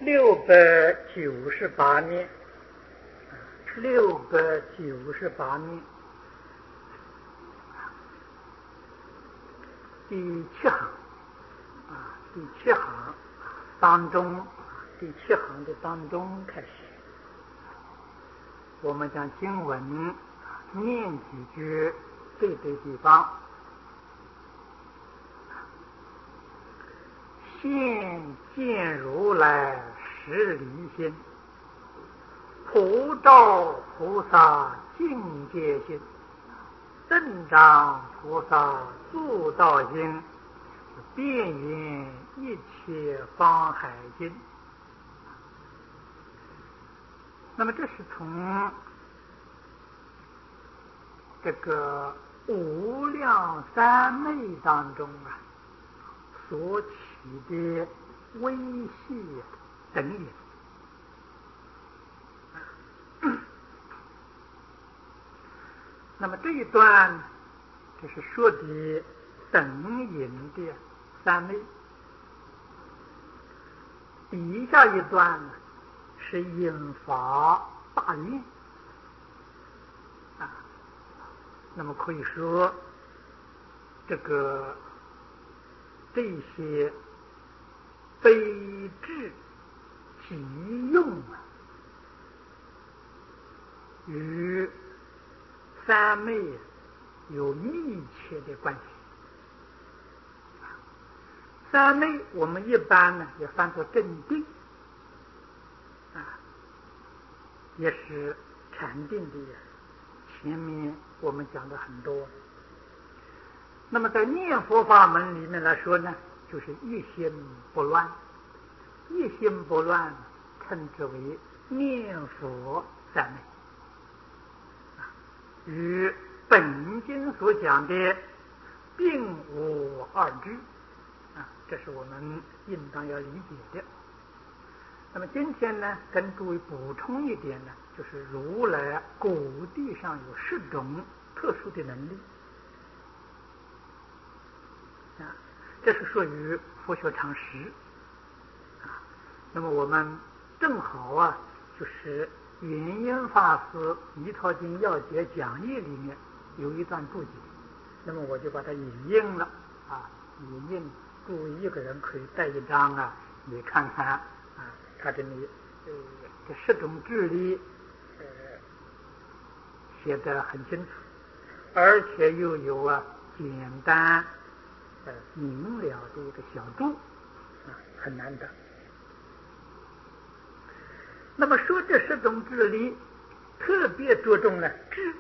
698年，698年，第7行第7行当中，第7行的当中开始，我们将经文念几句对地方。现见如来实离心，普照菩萨境界心，正长菩萨助道心，遍圆一切方海经。那么这是从这个无量三昧当中所起的微细等引。那么这一段就是说的等引的三昧，底下一段是引发大愿那么可以说这些悲智即用与三昧有密切的关系。三昧我们一般也翻作正定也是禅定的，前面我们讲的很多。那么在念佛法门里面来说呢，就是一心不乱，一心不乱称之为念佛三昧，与本经所讲的并无二致这是我们应当要理解的。那么今天呢，跟诸位补充一点呢，就是如来果地上有10种特殊的能力这是属于佛学常识那么我们正好就是圆圆法师《弥陀经要解讲义》里面有一段注解，那么我就把它引印了引印，诸位一个人可以带一张你看看它这里这10种智力写得很清楚，而且又有简单明了的一个小注很难得。那么说这10种智力特别着重了智，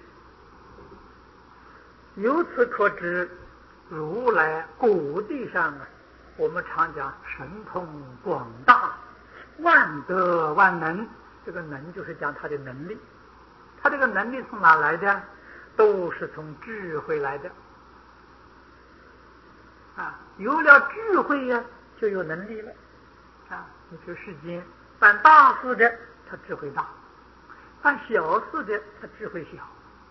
由此可知如来果地上我们常讲神通广大，万德万能，这个能就是讲他的能力，他这个能力从哪来的？都是从智慧来的有了智慧就有能力了你这世间办大事的他智慧大，办小事的他智慧小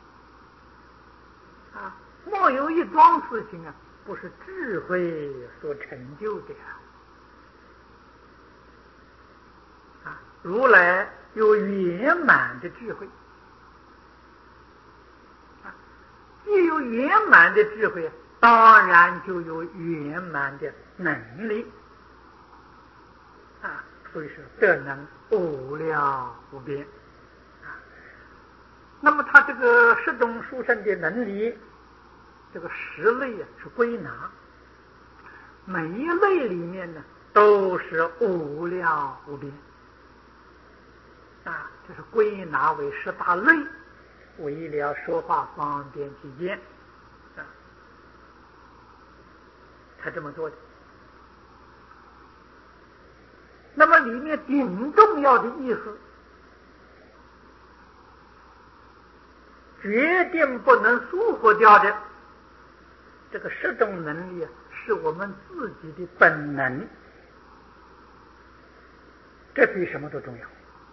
没有一桩事情不是智慧所成就的如来有圆满的智慧既有圆满的智慧，当然就有圆满的能力所以说德能无量无边那么他这个10种殊胜的能力，这个10类是归纳，每一类里面呢都是无量无边这是归纳为18类，为了说话方便起见才这么做的。那么里面顶重要的意思，决定不能疏忽掉的这个10种能力是我们自己的本能，这比什么都重要。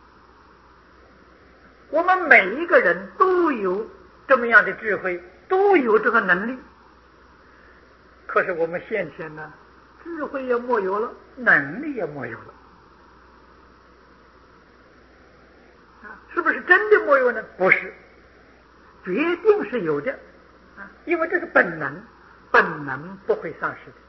我们每一个人都有这么样的智慧，都有这个能力，可是我们现前呢，智慧也没有了，能力也没有了是不是真的没有呢？不是，决定是有的啊，因为这是本能，本能不会丧失的。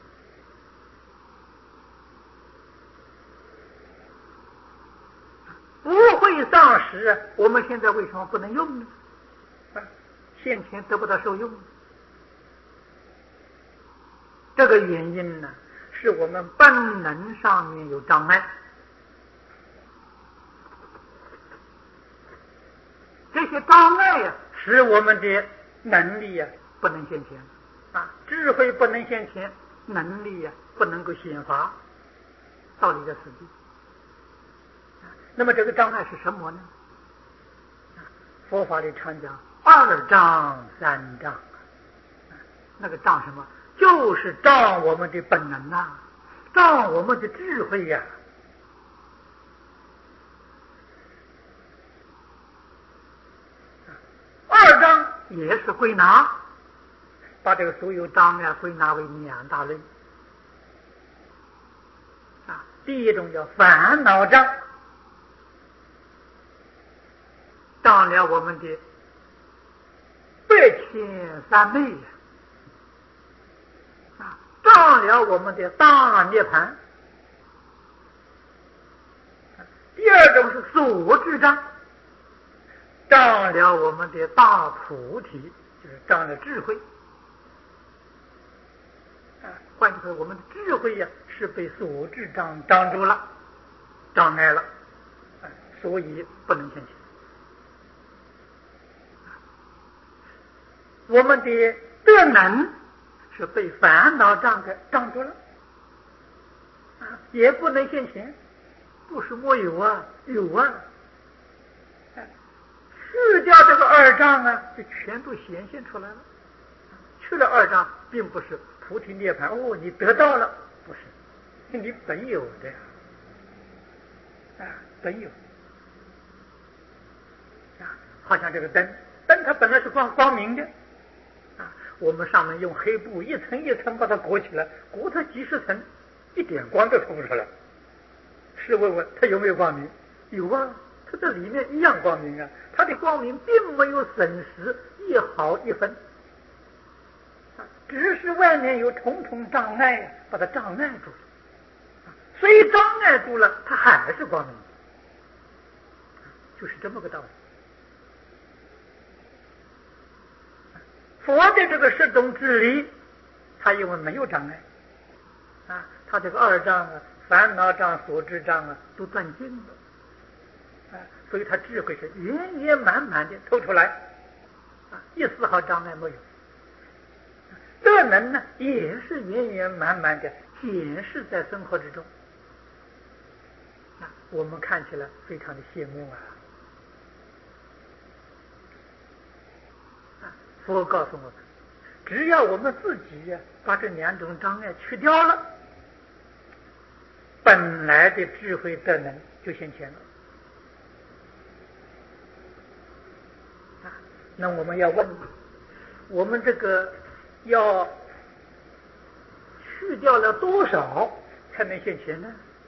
不会丧失，我们现在为什么不能用呢？先前得不到受用，这个原因呢，是我们本能上面有障碍。这些障碍呀，使我们的能力呀不能现前啊，智慧不能现前，能力呀不能够显发，道理在此地。那么这个障碍是什么呢？佛法里常讲二障三障，那个障什么？就是障我们的本能啊，障我们的智慧呀。二障也是归纳，把这个所有障碍归纳为两大类啊。第一种叫烦恼障，障了我们的百千三昧啊，障了我们的大涅槃。第二种是所知障，障了我们的大菩提，就是障了智慧啊。换句话说，我们的智慧呀是被所知障障住了，障碍了，所以不能现前。我们的德能是被烦恼障给障住了啊，也不能现前。不是没有啊，有啊。去掉这个二障啊，就全都显现出来了。去了二障，并不是菩提涅槃哦，你得到了，不是，你本有的呀，本有啊。好像这个灯它本来是光明的啊，我们上面用黑布一层一层把它裹起来，裹它几十层，一点光都透不出来。试问问它有没有光明？有啊，它这里面一样光明啊，它的光明并没有损失一毫一分，只是外面有重重障碍把它障碍住了，虽障碍住了，它还是光明，就是这么个道理。佛的这个十种智理，它因为没有障碍啊，它这个二障啊、烦恼障、所知障啊都断尽了啊，所以它智慧是圆圆满满的透出来啊，一丝毫障碍没有。德能呢也是圆圆满满的显示在生活之中啊，我们看起来非常的羡慕啊。佛告诉我们，只要我们自己把这两种障碍去掉了，本来的智慧德能就现前了啊。那我们要问，我们这个要去掉了多少才能现前呢？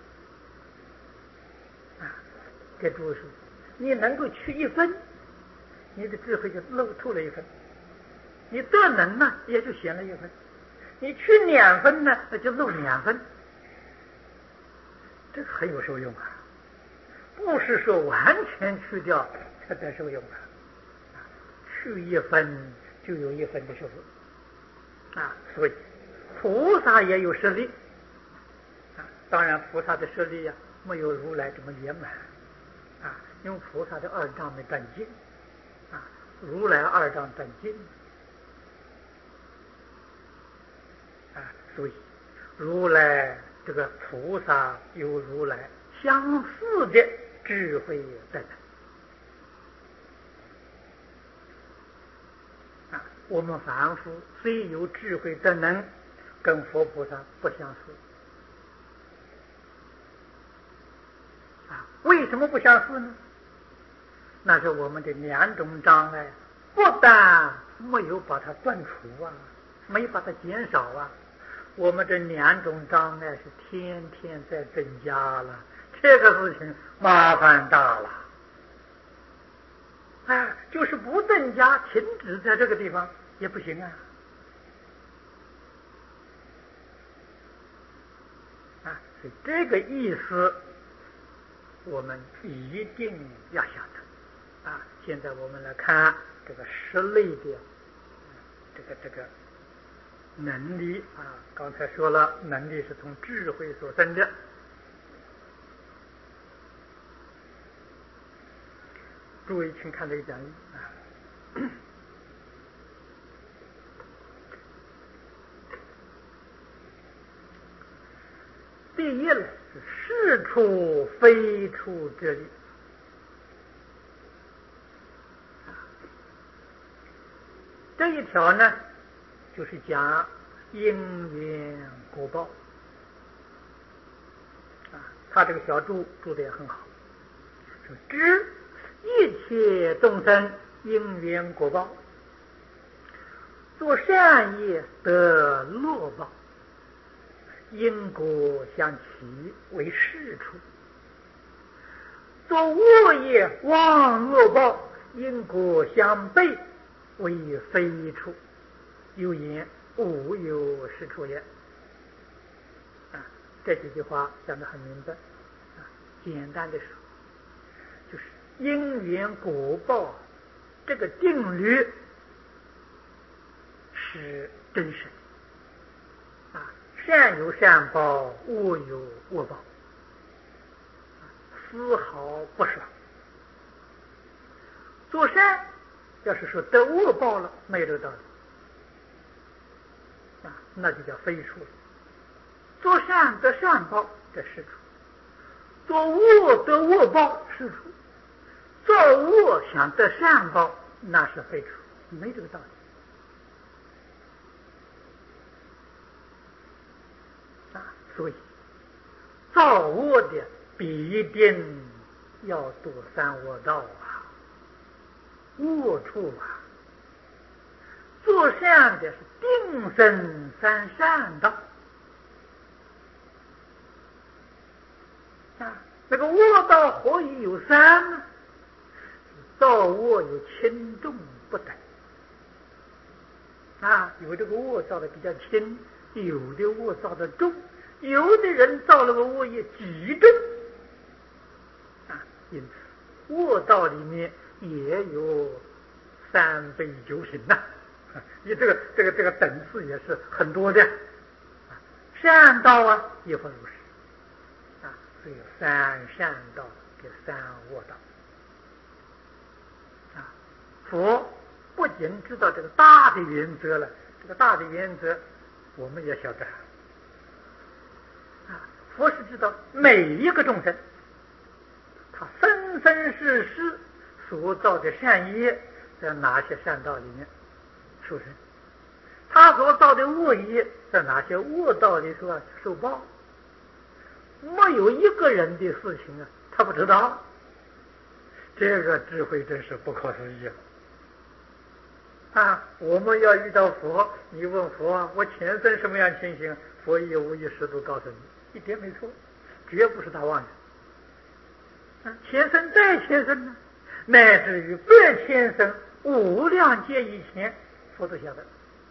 啊，给诸位说，你能够去一分，你的智慧就漏透了一分。你德能呢，也就显了一分；你去2分呢，那就漏2分。这个很有受用啊，不是说完全去掉才得受用啊，去1分就有1分的受用啊。所以菩萨也有实力啊，当然菩萨的实力呀，没有如来这么圆满啊，因为菩萨的二障没断尽啊，如来二障断尽。所以如来这个菩萨有如来相似的智慧德能啊，我们凡夫虽有智慧德能，跟佛菩萨不相似啊。为什么不相似呢？那是我们的2种障碍不但没有把它断除啊，没有把它减少啊，我们这2种障碍是天天在增加了，这个事情麻烦大了就是不增加，停止在这个地方也不行啊。所以这个意思我们一定要晓得。现在我们来看这个十类的这个能力刚才说了，能力是从智慧所生的。诸位请看这个讲义第一是是处非处之理。这一条呢，就是讲因缘果报他这个小注得也很好，说知一切众生因缘果报，做善业得乐报，因果相齐为是处；做恶业忘恶报，因果相悖为非处。有言无有是处也。这几句话讲得很明白。简单的说，就是因缘果报这个定律是真实的善有善报，恶有恶报，丝毫不爽。做善要是说得恶报了，没有这个道理那就叫非处了。做善得善报，这是处；做恶得恶报，是处；做恶想得善报，那是非处，没这个道理所以造恶的必定要堕三恶道恶处做善的是定生三善道那个恶道何以有三呢？造恶有轻重不等有这个恶造的比较轻，有的恶造的重，有的人造了个恶业极重因此恶道里面也有三倍九品你这个等次也是很多的善道也会如是所以有三善道跟三恶道佛不仅知道这个大的原则了，这个大的原则我们也晓得佛是知道每一个众生他生生世世所造的善业在哪些善道里面受生，他所造的恶业在哪些恶道里头受报，没有一个人的事情他不知道。这个智慧真是不可思议我们要遇到佛，你问佛我前生什么样情形，佛也无一十都告诉你，一点没错，绝不是他妄想前生再前生呢，乃至于百千生无量劫以前，佛都晓得。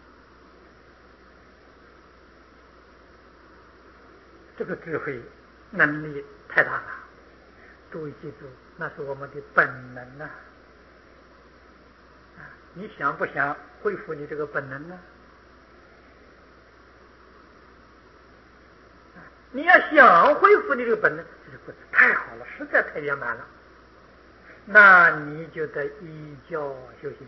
这个智慧能力太大了，诸位记住，那是我们的本能你想不想恢复你这个本能呢？你要想恢复你这个本能，这太好了，实在太圆满了，那你就得依教修行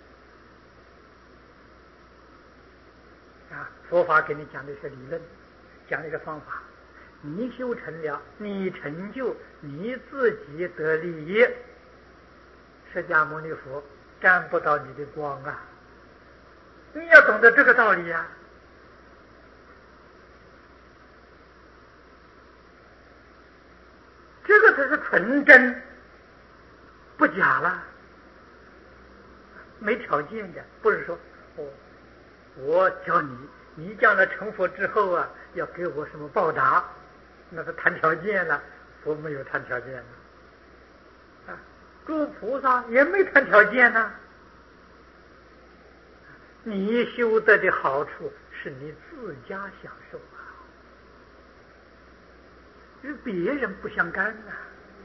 佛法给你讲的一些理论，讲的一个方法，你修成了，你成就，你自己得利益，释迦牟尼佛沾不到你的光你要懂得这个道理这个才是纯真不假了，没条件的，不是说我教你，你将来成佛之后要给我什么报答，那是谈条件了，佛没有谈条件诸菩萨也没谈条件呢。你修得的好处是你自家享受啊，与别人不相干啊。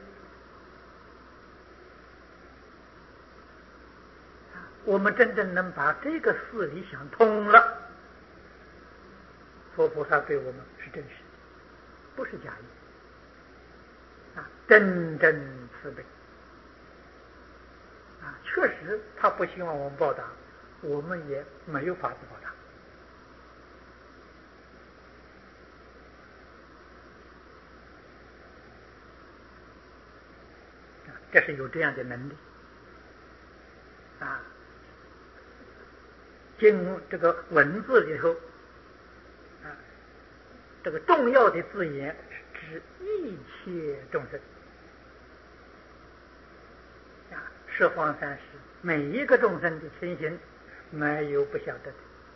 我们真正能把这个事理想通了，佛菩萨对我们是真实的，不是假意啊，真正慈悲啊，确实他不希望我们报答，我们也没有法子报答啊，这是有这样的能力啊。经这个文字里头啊，这个重要的字眼是指一切众生啊，十方三世每一个众生的情形没有不晓得的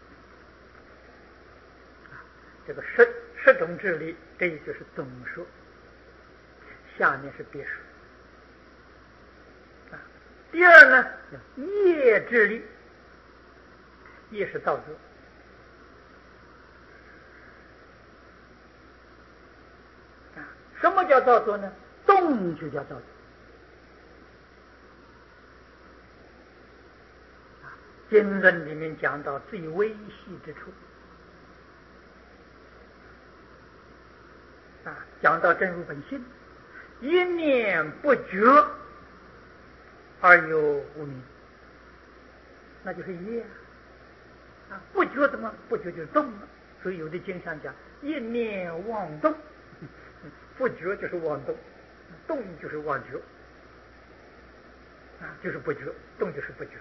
啊。这个十种智力，这就是总说，下面是别说啊。第二呢，业智力，业是造作啊。什么叫造作呢？动就叫造作啊。经论里面讲到最微细之处啊，讲到真如本性，一念不觉而有无明，那就是业啊。不觉怎么？不觉就是动了。所以有的经上讲一念妄动，不觉就是妄动，动就是妄觉啊，就是不觉，动就是不觉。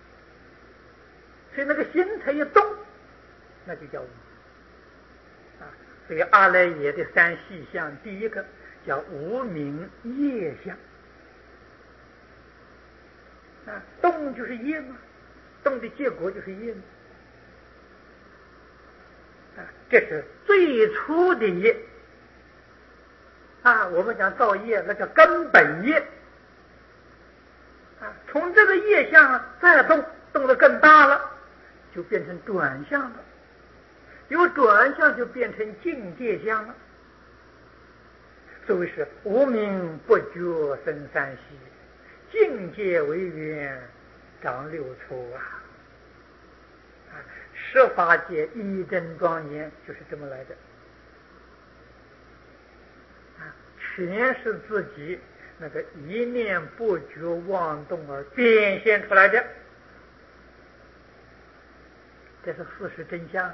所以那个心才一动，那就叫无明啊。所以阿赖耶的三细相，第一个叫无明业相啊，动就是业嘛，动的结果就是业嘛啊，这是最初的业啊。我们讲造业，那叫根本业啊。从这个业相再动，动得更大了，就变成转向了，由转向就变成境界相了。所谓是无明不觉生三细，境界为缘长六处啊。十法界一真庄严就是这么来的啊，全是自己那个一念不觉妄动而变现出来的，这是事实真相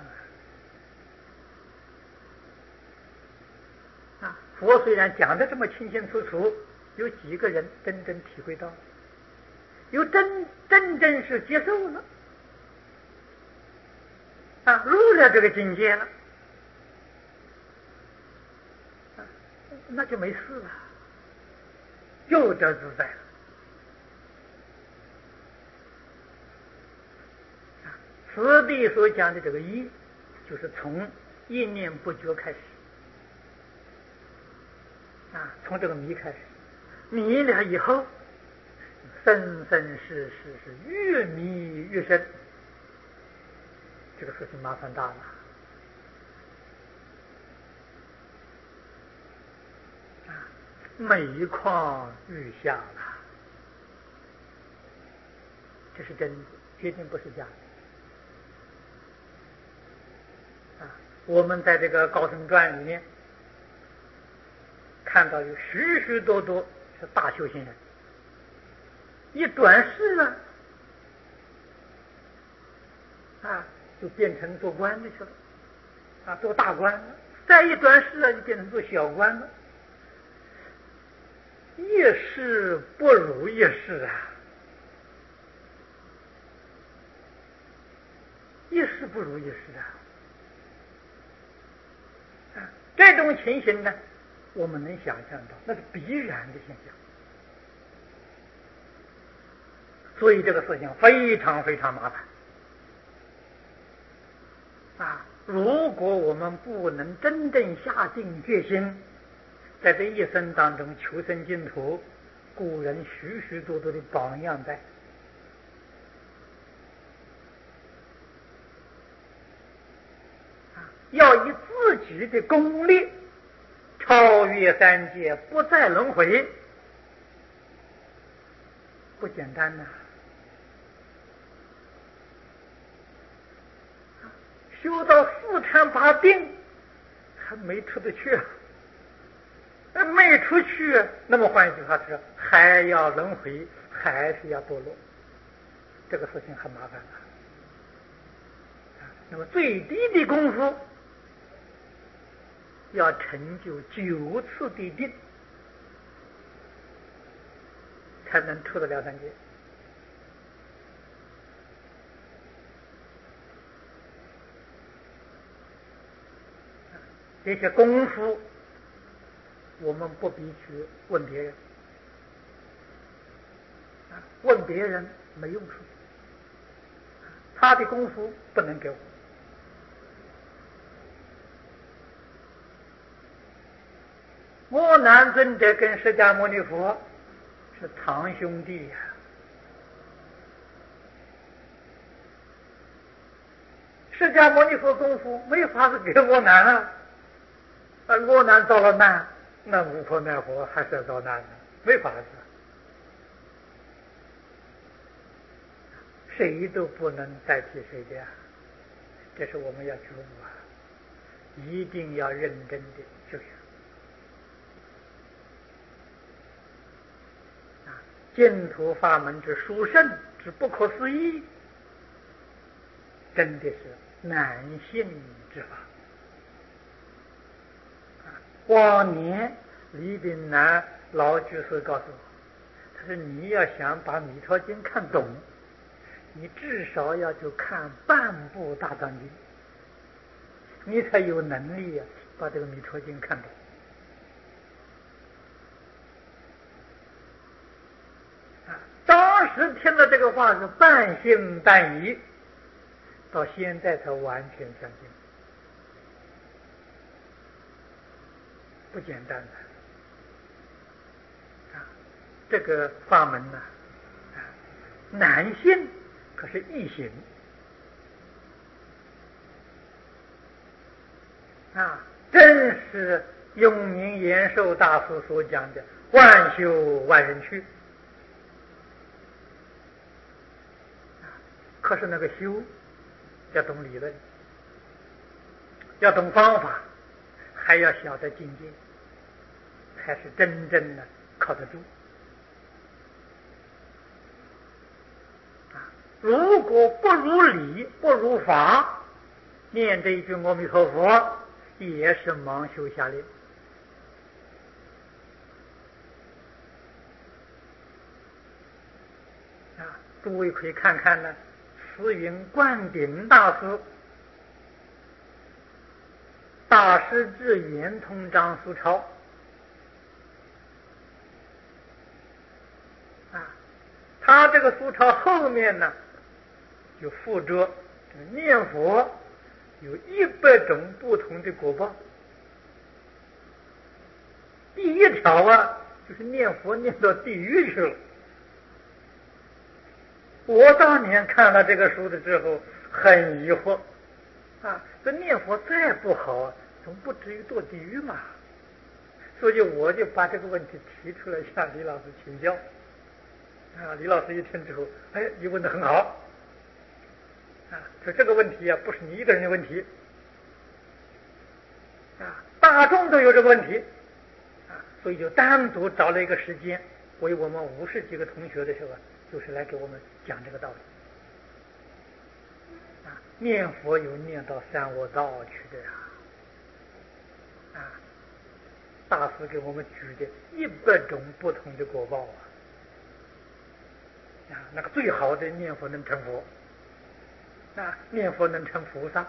啊。佛虽然讲得这么清清楚楚，有几个人真正体会到，有真正是接受了啊，入了这个境界了啊，那就没事了，就这自在了啊。此地所讲的这个一，就是从一念不觉开始啊，从这个迷开始，迷了以后，生生世世是越迷越深，这个事情麻烦大了啊，每况愈下了，这是真的，绝对不是假的啊。我们在这个高僧传里面看到有许许多多是大修行人，一转世了啊，就变成做官的去了啊，做大官了，再一转世了就变成做小官了，一世不如一世啊，一世不如一世啊。这种情形呢，我们能想象到，那是必然的现象。所以这个事情非常非常麻烦啊！如果我们不能真正下定决心，在这一生当中求生净土， 古人许许多多的榜样在。要以自己的功力超越三界，不再轮回，不简单呐！修到四禅八定还没出得去，没出去，那么换一句话说，还要轮回，还是要堕落，这个事情很麻烦了。那么最低的功夫要成就9次的定，才能出得了三界。这些功夫我们不必去问别人，问别人没用处，他的功夫不能给我。阿难尊者跟释迦牟尼佛是堂兄弟呀，释迦牟尼佛功夫没法子给阿难啊，阿难遭了难，那无可奈何，还是要遭难的，没法子，谁都不能代替谁的呀，这是我们要觉悟啊，一定要认真的修学。净土法门之殊胜之不可思议，真的是难信之法。往年李炳南老居士告诉我，他说你要想把《弥陀经》看懂，你至少要去看半部大藏经，你才有能力把这个《弥陀经》看懂。当时听了这个话是半信半疑，到现在才完全相信，不简单的这个法门呢，难信可是易行真是永明延寿大师所讲的万修万人去。可是那个修要懂理论，要懂方法，还要晓得境界，才是真正的靠得住。如果不如理不如法，念这一句阿弥陀佛也是盲修瞎练。诸位可以看看呢，慈云灌顶大师大师至圆通章书抄他这个书抄后面呢就附着念佛有100种不同的果报。第1条就是念佛念到地狱去了。我当年看了这个书的之后很疑惑这念佛再不好总不至于堕地狱嘛，所以我就把这个问题提出来向李老师请教李老师一听之后，你问得很好说这个问题不是你一个人的问题大众都有这个问题所以就单独找了一个时间，为我们50几个同学的时候就是来给我们讲这个道理念佛有念到三恶道去的大师给我们举的100种不同的果报那个最好的念佛能成佛念佛能成菩萨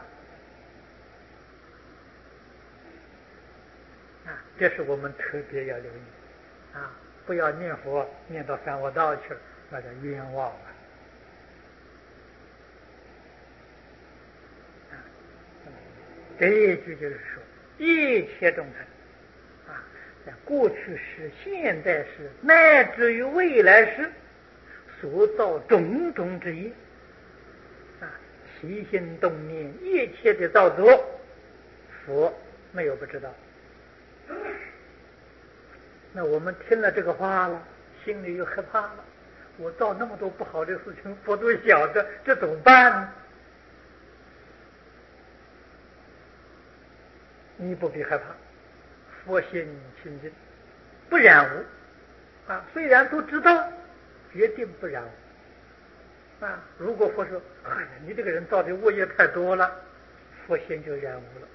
这是我们特别要留意不要念佛念到三恶道去了，那叫冤枉这一句就是说，一切众生在过去时、现在时，乃至于未来时所造种种之业起心动念一切的造作，佛没有不知道。那我们听了这个话了，心里又害怕了。我造那么多不好的事情，佛都晓得，这怎么办呢？你不必害怕，佛心清净，不染污虽然都知道，决定不染污如果佛说，哎呀，你这个人造的恶业太多了，佛心就染污了。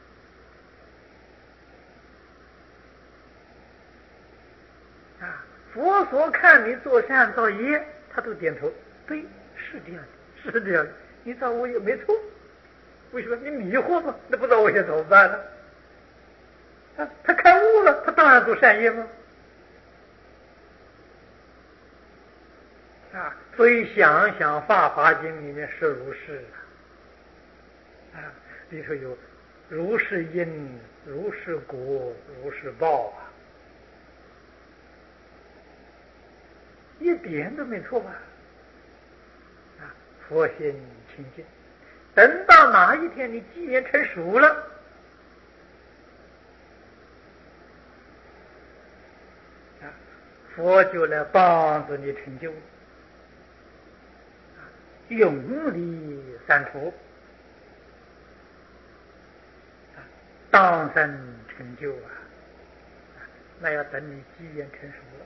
佛所看你做善造业，他都点头，对，是这样的，是这样的，你造恶业没错。为什么？你迷惑嘛，那不知道恶业怎么办呢？他开悟了，他当然做善业吗？所以想想《法华经》里面是如是里头有如是因，如是果，如是报一点都没错吧？佛心清净，等到哪一天你机缘成熟了，佛就来帮助你成就，永离三途，当生成就那要等你机缘成熟了。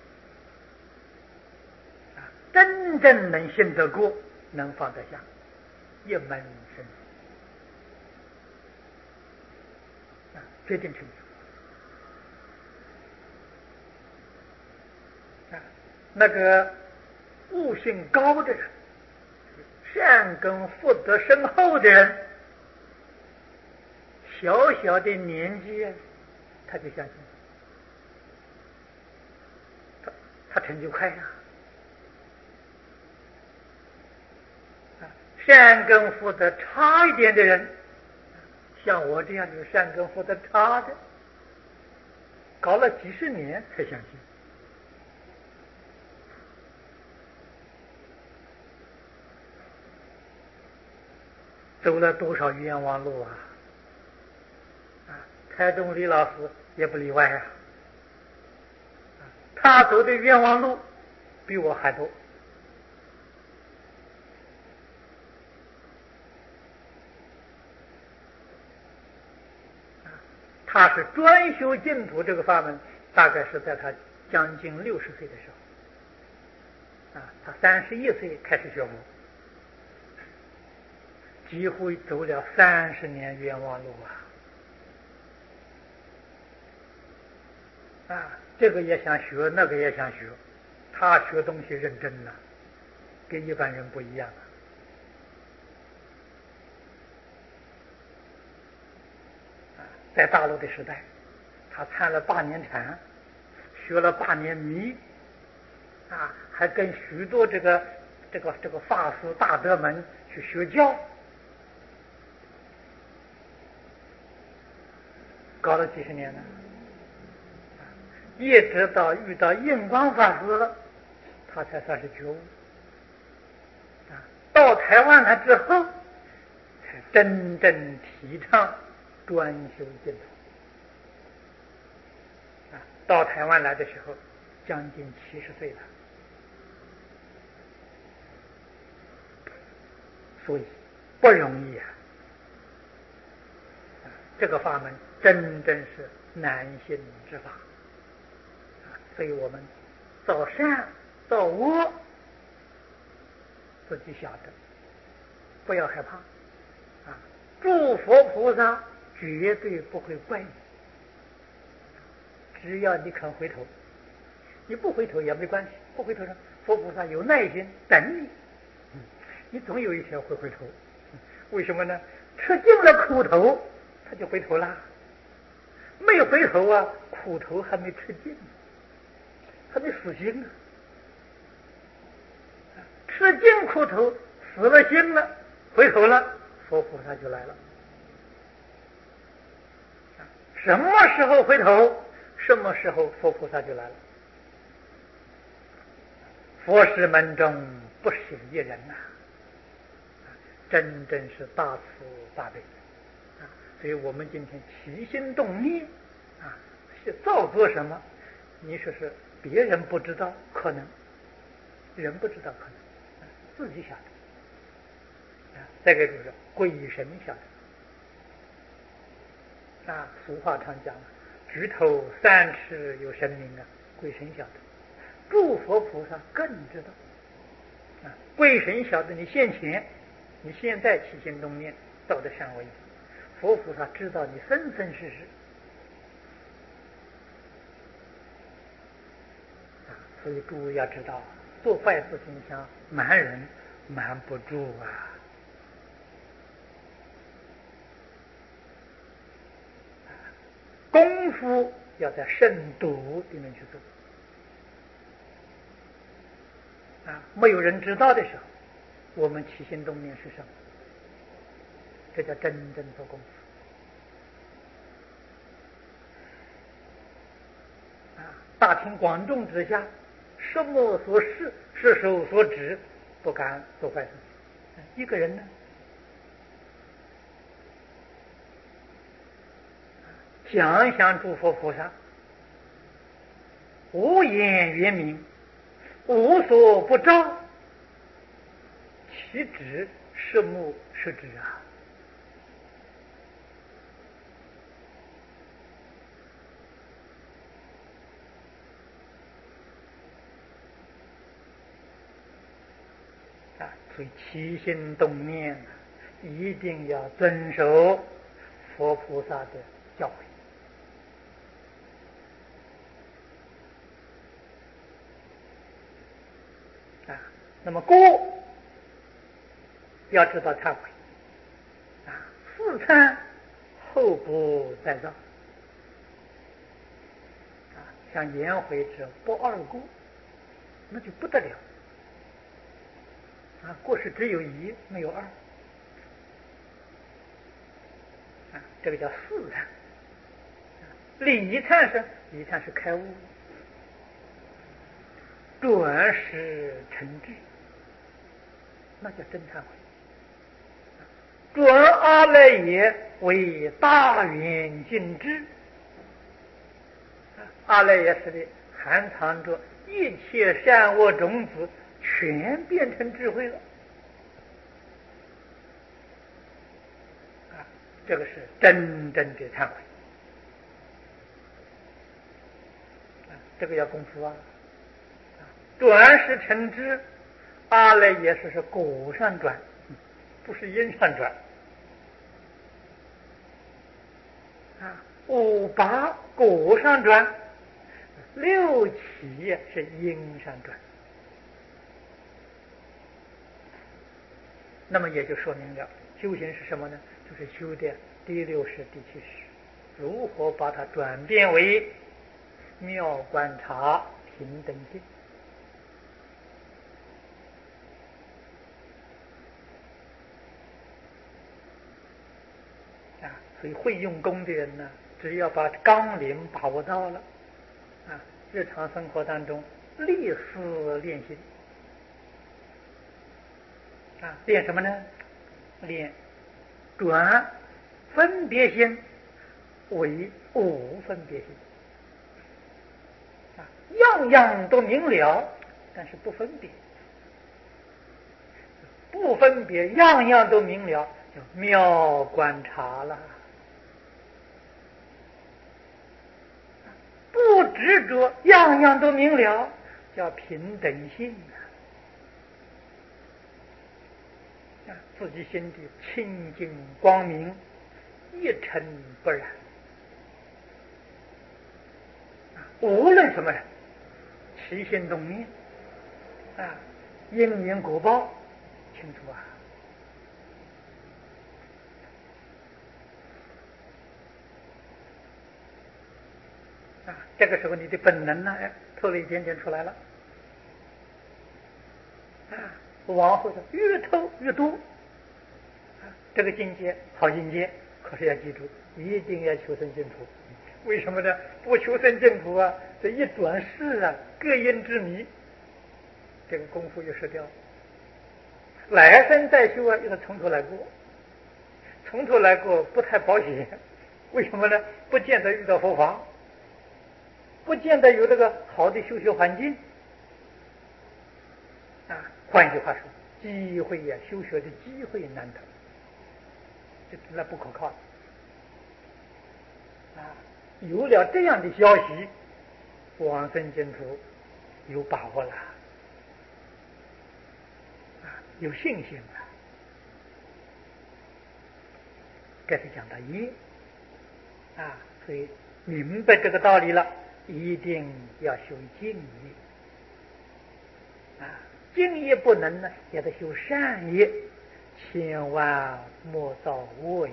真正能信得过，能放得下，一门深入决定成就那个悟性高的人，善根福德深厚的人，小小的年纪他就相信，他成就快善根福德差一点的人，像我这样的善根福德差的，搞了几十年才相信。走了多少冤枉路台东李老师也不例外他走的冤枉路比我还多。他是专修净土这个法门，大概是在他将近60岁的时候他31岁开始学佛，几乎走了30年冤枉路这个也想学，那个也想学，他学东西认真跟一般人不一样在大陆的时代，他参了8年禅，学了8年密还跟许多这个法师大德们去学教，搞了几十年了，一直到遇到印光法师了，他才算是觉悟到台湾来之后，才真正提倡专修净土到台湾来的时候将近70岁了，所以不容易这个法门真正是难行之法所以我们造善造恶自己晓得，不要害怕诸佛菩萨绝对不会怪你，只要你肯回头，你不回头也没关系，不回头呢，佛菩萨有耐心等你，你总有一天会回头。为什么呢？吃尽了苦头，他就回头了；没回头苦头还没吃尽，还没死心呢。吃尽苦头，死了心了，回头了，佛菩萨就来了。什么时候回头？ 什么时候佛菩萨就来了？佛事门中不是一人呐，真正是大慈大悲啊！所以我们今天起心动念啊，是造作什么？你说是别人不知道，可能人不知道，可能自己晓得啊。再给就是鬼神晓得啊。俗话常讲，举头三尺有神明啊，鬼神晓得。诸佛菩萨更知道啊，鬼神晓得你现前，你现在起心动念造的善为，佛菩萨知道你生生世世啊。所以诸位要知道，做坏事情想瞒人瞒不住啊。功夫要在慎独里面去做啊，没有人知道的时候，我们起心动念是什么？这叫真正做功夫啊！大庭广众之下，什么所事，是手所指，不敢做坏事。一个人呢，想想诸佛菩萨，无言圆明，无所不照，其指是目是指啊！所以起心动念一定要遵守佛菩萨的教诲啊。那么过要知道忏悔啊，自忏后不再造啊。像颜回者不二过，那就不得了啊。过失只有一，没有二啊，这个叫四忏。理忏是开悟，转识成智，那叫真忏悔。转阿赖耶为大圆净智，阿赖耶识里含藏着一切善恶种子，全变成智慧了啊！这个是真正的忏悔啊！这个要功夫啊！转识成智，阿赖耶识是果上转，不是因上转啊。五八果上转，六七是因上转。那么也就说明了修行是什么呢？就是修的第六识、第七识，如何把它转变为妙观察、平等心啊。所以会用功的人呢，只要把纲领把握到了啊，日常生活当中立思练心啊，练什么呢？练转分别心为无分别心啊，样样都明了，但是不分别，不分别，样样都明了，叫妙观察了。不执着，样样都明了，叫平等性啊！自己心地清净光明，一尘不染啊！无论什么人，起心动念啊，因缘果报清楚啊！啊，这个时候你的本能呢，透了一点点出来了啊！往后的越透越多啊！这个境界好境界，可是要记住，一定要求生净土， 为什么呢？不求生净土啊，这一转世啊，各因之迷，这个功夫就失掉了。来生再修啊，又是从头来过，从头来过不太保险。为什么呢？不见得遇到佛法，不见得有这个好的修学环境啊。换句话说，机会呀，修学的机会难得，那不可靠啊。有了这样的消息，往生净土有把握了啊，有信心了。这是讲到业啊，所以明白这个道理了，一定要修净业啊。净业不能呢，也得修善业，千万莫造恶业。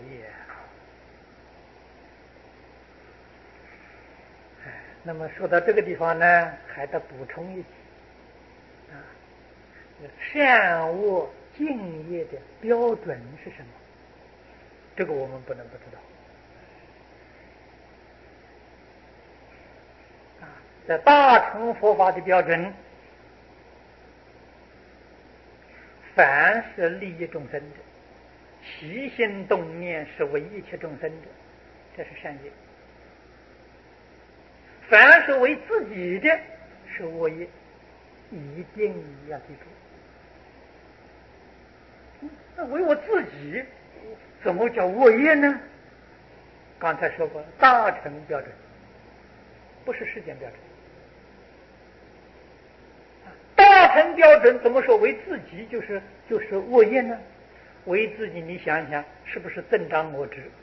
那么说到这个地方呢，还得补充一句啊，善恶净业的标准是什么？这个我们不能不知道啊。在大乘佛法的标准，凡是利益众生的，起心动念是为一切众生的，这是善业；凡是为自己的，是恶业，一定要记住。那为我自己，怎么叫恶业呢？刚才说过，大乘标准，不是世间标准。大乘标准怎么说为自己就是恶业呢？为自己，你想想，是不是增长我执？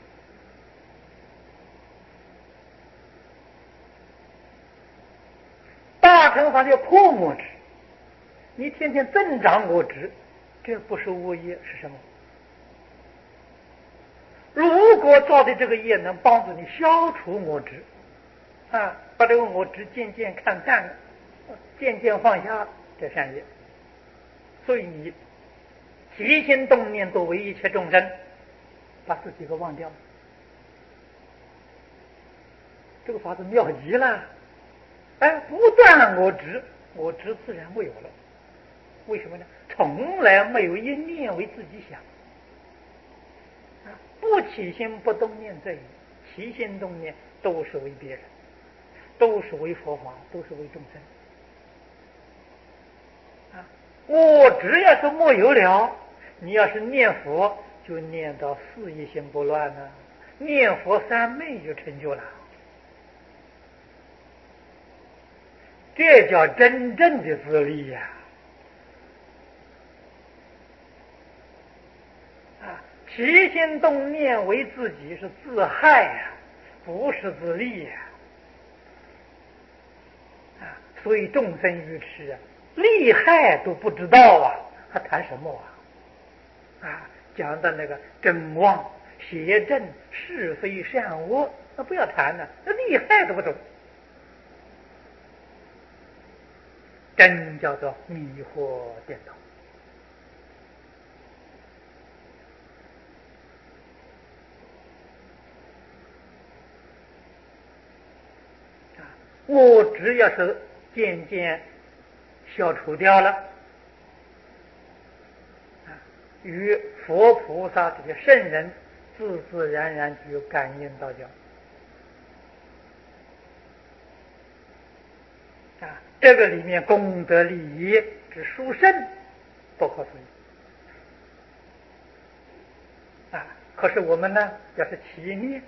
大乘法叫破我执，你天天增长我执，这不是恶业是什么？如果造的这个业能帮助你消除我执啊，把这个我执渐渐看淡了，渐渐放下，这善业。所以你起心动念都为一切众生，把自己给忘掉了，这个法子妙极了。哎，不断我执，我执自然没有了。为什么呢？从来没有一念为自己想啊，不起心不动念这一，起心动念都是为别人，都是为佛法，都是为众生啊。我执要是没有了，你要是念佛，就念到四一心不乱了，念佛三昧就成就了。这叫真正的自利呀！啊，起心动念为自己是自害呀，不是自利呀！啊，所以众生愚痴啊，利害都不知道啊，还谈什么啊？啊，讲的那个真妄、邪正、是非善恶，那不要谈了，那利害都不懂。真叫做迷惑颠倒啊！我只要是渐渐消除掉了啊，与佛菩萨这些圣人自自然然就有感应道交啊。这个里面功德利益之殊胜，不可思议啊！可是我们呢，要是起念，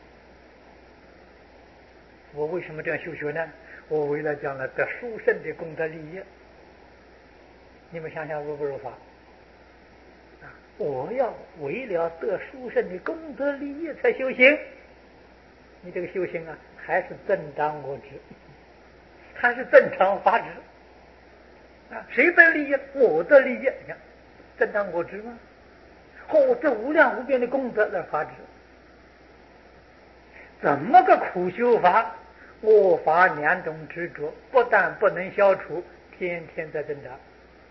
我为什么这样修学呢？我为了将来得殊胜的功德利益，你们想想如不如法啊？我要为了得殊胜的功德利益才修行，你这个修行啊，还是增长我执，还是正常法执啊？谁得利益？我得利益，你看增长我执吗？这无量无边的功德来法执，怎么个苦修法？我法两种执着，不但不能消除，天天在增长，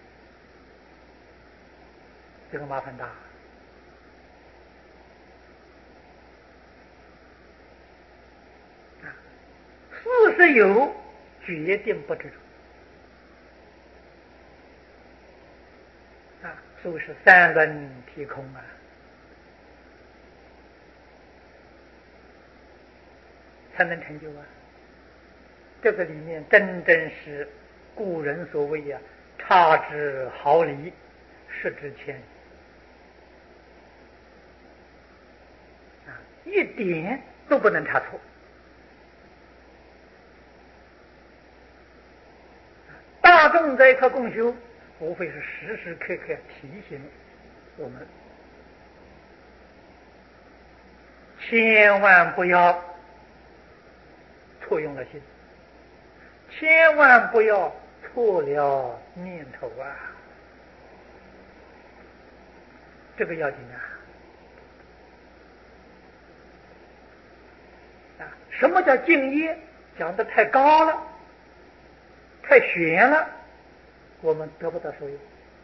这个麻烦大啊！ 是有，决定不执着啊，所以是三轮体空啊。才能成就啊！这个里面真正是古人所谓呀，差之毫厘，失之千里啊，一点都不能差错。大众这一刻共修，无非是时时刻刻提醒我们，千万不要错用了心，千万不要错了念头啊！这个要紧啊！什么叫敬业？讲得太高了，太玄了，我们得不到受用。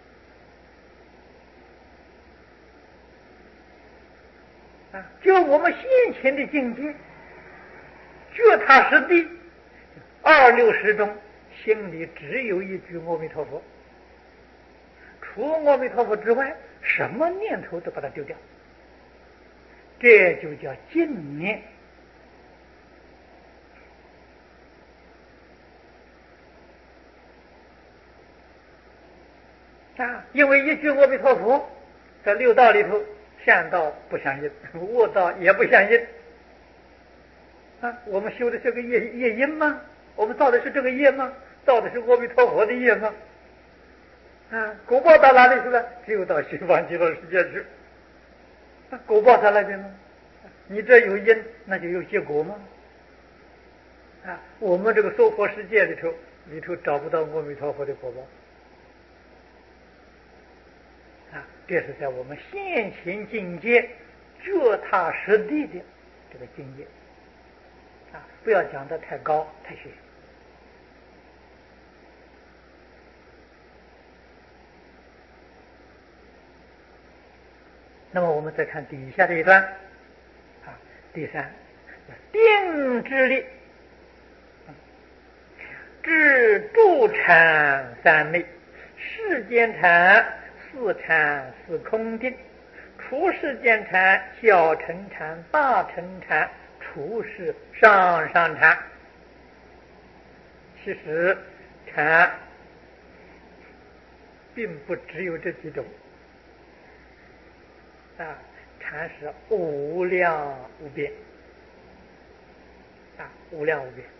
就我们现前的境界，脚踏实地，26时中心里只有一句阿弥陀佛，除阿弥陀佛之外，什么念头都把它丢掉，这就叫净念啊！因为一句阿弥陀佛，在六道里头，善道不相应，恶道也不相应啊！我们修的是个业因吗？我们造的是这个业吗？造的是阿弥陀佛的业吗？啊，果报到哪里去了？只有到西方极乐世界去。果报在那边吗？你这有因，那就有结果吗？啊，我们这个娑婆世界里头找不到阿弥陀佛的果报。啊，这是在我们现前境界脚踏实地的这个境界啊，不要讲得太高太玄。那么我们再看底下这一段啊，第三，定之力，知住禅三昧，世间禅、四禅是空定，出世间禅、小乘禅、大乘禅、出世上禅。其实禅并不只有这几种啊，禅是无量无边啊，无量无边。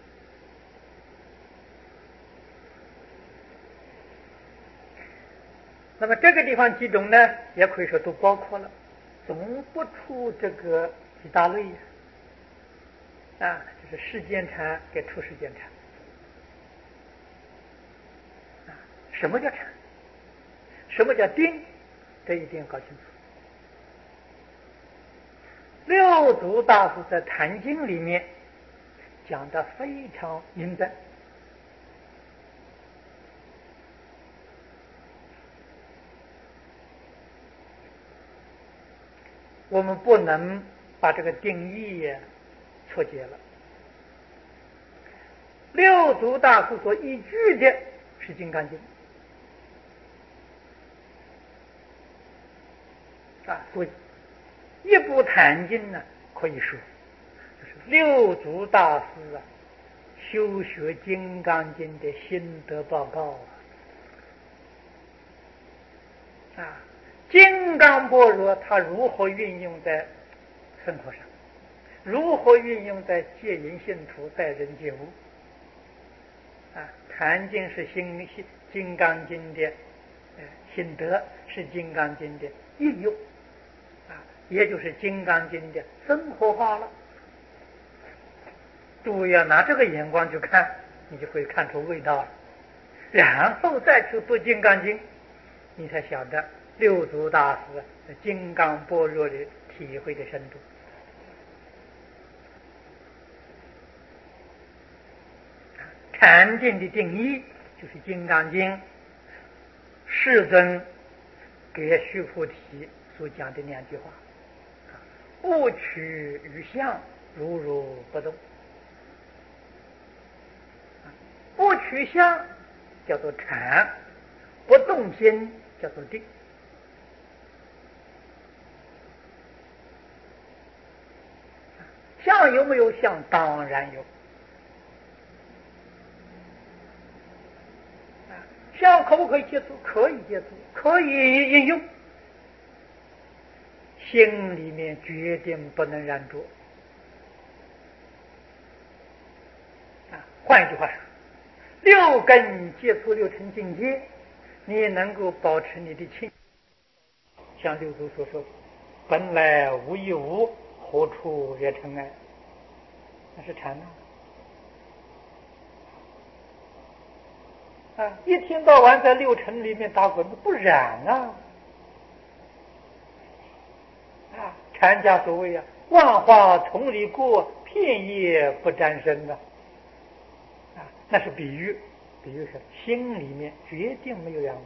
那么这个地方几种呢，也可以说都包括了，总不出这个几大类啊，就是世间禅跟出世间禅啊。什么叫禅？什么叫定？这一定要搞清楚。六祖大师在《坛经》里面讲得非常明白。我们不能把这个定义错解了。六祖大师所依据的是《金刚经》啊，所以一部《坛经》呢，可以说就是六祖大师修学《金刚经》的心得报告啊。金刚般若它如何运用在生活上，如何运用在戒淫信徒待人接物啊？坛经是金刚经的心得，是金刚经的应用啊，也就是金刚经的生活化了。注意拿这个眼光去看，你就会看出味道了。然后再去读金刚经，你才晓得六祖大师金刚般若的体会的深度。禅定的定义就是《金刚经》世尊给须菩提所讲的2句话：勿取于相，如如不动。 取相叫做禅，不动心叫做定。相有没有相？当然有。相可不可以接触？可以接触，可以应用。心里面决定不能染着。换一句话说，六根接触六尘境界，你能够保持你的清。像六祖所说的，本来无一物，何处惹尘埃？那是禅一天到晚在六尘里面打滚，不染禅家所谓万花丛里过，片叶不沾身那是比喻，比喻是心里面决定没有染污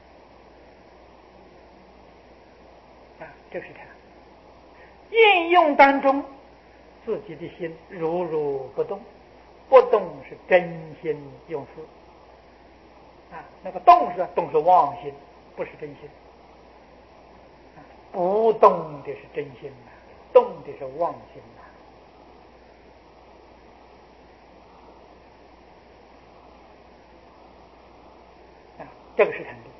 这是禅。应用当中，自己的心如如不动，不动是真心用事那个动是妄心，不是真心不动的是真心动的是妄心这个是禅定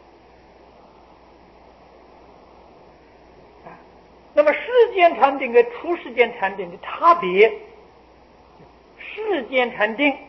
那么世间禅定跟出世间禅定的差别，世间禅定